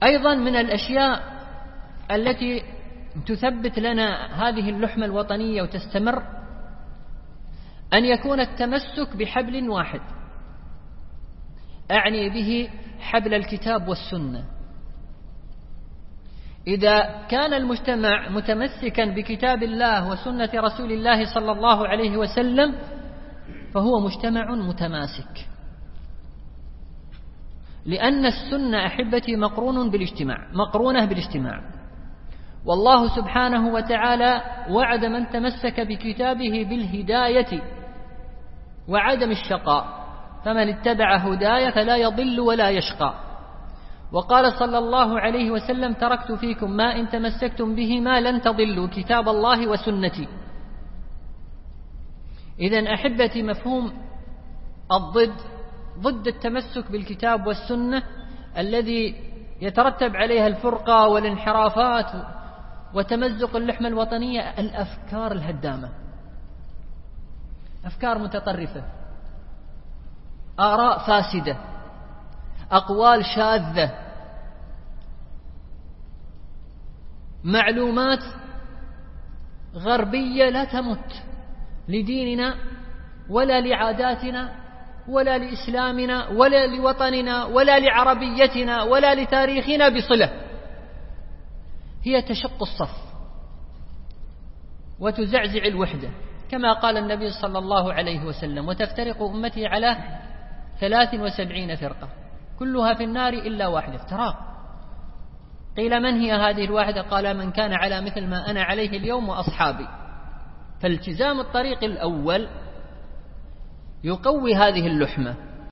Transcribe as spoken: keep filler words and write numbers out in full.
أيضا من الأشياء التي تثبت لنا هذه اللحمة الوطنية وتستمر أن يكون التمسك بحبل واحد، أعني به حبل الكتاب والسنة. إذا كان المجتمع متمسكا بكتاب الله وسنة رسول الله صلى الله عليه وسلم فهو مجتمع متماسك، لأن السنة أحبتي مقرون بالاجتماع مقرونة بالاجتماع. والله سبحانه وتعالى وعد من تمسك بكتابه بالهداية وعدم الشقاء، فمن اتبع هداي فلا يضل ولا يشقى. وقال صلى الله عليه وسلم: تركت فيكم ما إن تمسكتم بهما لن تضلوا، كتاب الله وسنتي. إذن أحبتي مفهوم الضد ضد التمسك بالكتاب والسنة الذي يترتب عليها الفرقة والانحرافات وتمزق اللحمة الوطنية الأفكار الهدامة، أفكار متطرفة، آراء فاسدة، أقوال شاذة، معلومات غربية لا تمت لديننا ولا لعاداتنا ولا لإسلامنا ولا لوطننا ولا لعربيتنا ولا لتاريخنا بصلة. هي تشق الصف وتزعزع الوحدة، كما قال النبي صلى الله عليه وسلم: وتفترق أمتي على ثلاث وسبعين فرقة كلها في النار إلا واحدة. افتراق. قيل: من هي هذه الواحدة؟ قال: من كان على مثل ما أنا عليه اليوم وأصحابي. فالتزام الطريق الأول يقوي هذه اللحمة